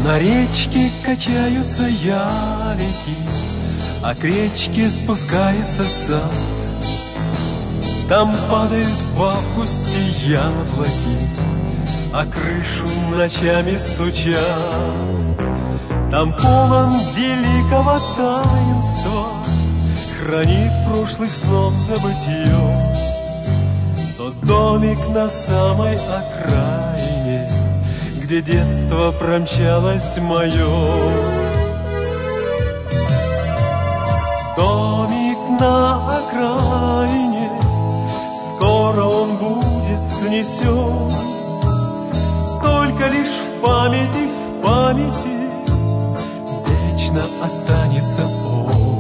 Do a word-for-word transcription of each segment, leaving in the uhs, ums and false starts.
На речке качаются ялики, а к речке спускается сад. Там падают в августе яблоки, а крышу ночами стучат. Там полон великого таинства, хранит прошлых снов забытье. Тот домик на самой окраине, где детство промчалось мое. Домик на окраине, скоро он будет снесен. Только лишь в памяти, в памяти вечно останется он.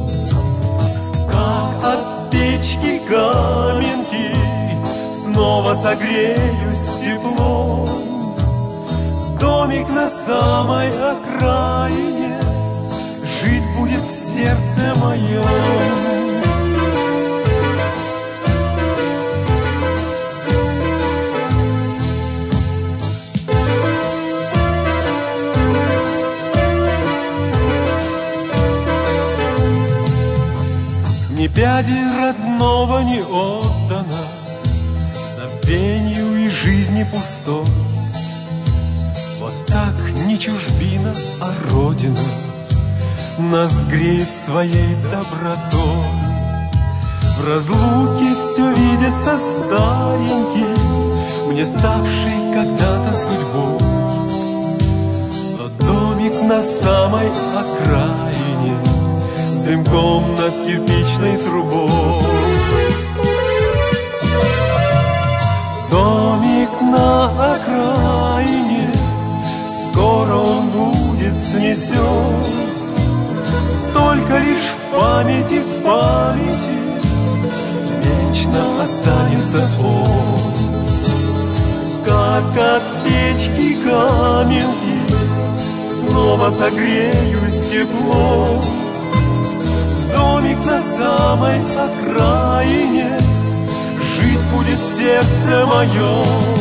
Как от печки каменки снова согреюсь теплом. Домик на самой окраине жить будет в сердце моем. Ни пяди родного не отдано забвенью и жизни пустой. Вот так не чужбина, а родина нас греет своей добротой. В разлуке все видится старенький, мне ставший когда-то судьбой. Тот домик на самой окраине с дымком над кирпичной трубой. Домик на окраине, скоро он будет снесен. Только лишь в памяти, в памяти вечно останется он. Как от печки каменки снова согреюсь теплом. Домик на самой окраине жить будет в сердце моем.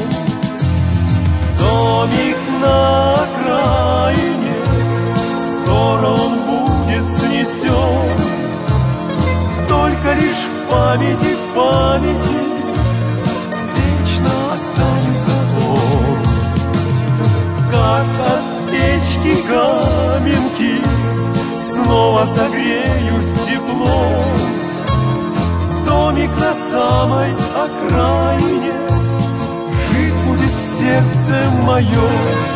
Домик на окраине, скоро он будет снесен. Только лишь в памяти, в памяти вечно останется он. Как от печки каменки снова согреюсь теплом. Домик на самой окраине жить будет в сердце моем.